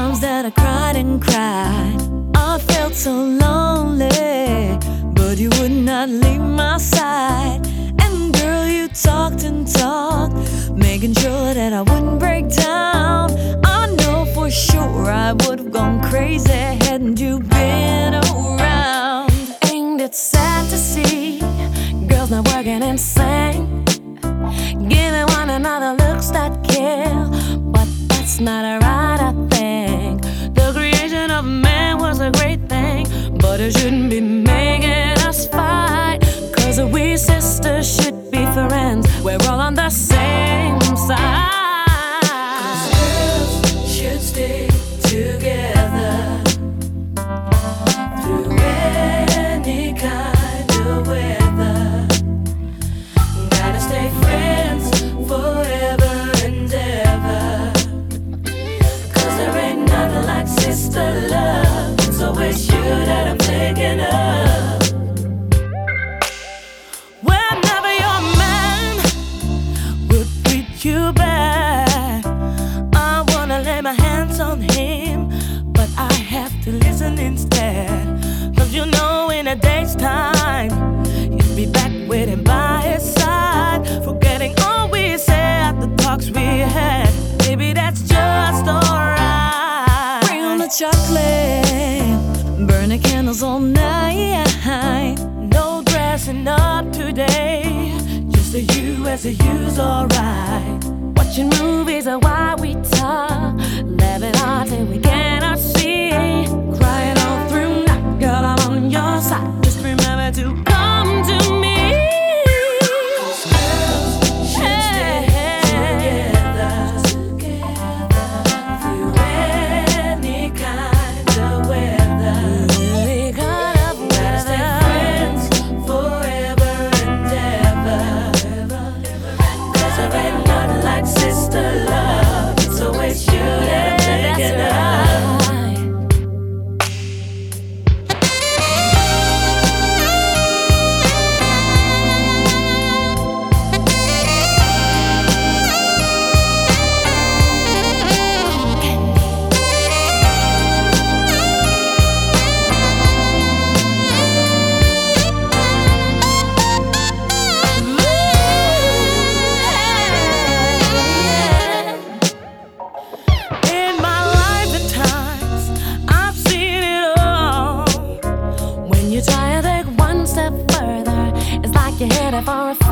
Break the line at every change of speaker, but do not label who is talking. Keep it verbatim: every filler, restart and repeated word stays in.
times that I cried and cried, I felt so lonely, but you would not leave my side. And girl, you talked and talked, making sure that I wouldn't break down. I know for sure I would've gone crazy hadn't you been around. Ain't it sad to see girls not working and sing, giving one another looks that kill? But that's not right, I think. The creation of man was a great thing, but it shouldn't be making us fight. Cause we sisters should be friends, we're all on the same side. Cause girls should stay together through any kind of weather. Gotta stay friends forever and ever. Cause there ain't nothing like sister love. It's always you that I'm thinking of. Whenever your man would treat you bad, I wanna lay my hands on him, but I have to listen instead. Cause you know in a day's time you'd be back with him by his side, forgetting all we said, the talks we had. Maybe that's just alright. Bring on the chocolate, burn the candles all night. No dressing up today, just a you as a you's alright. Watching movies are why we talk, laughing hard till we cannot see, crying all through night. Girl, I'm on your side, just remember to come to me. You try to take one step further, it's like you're headed for a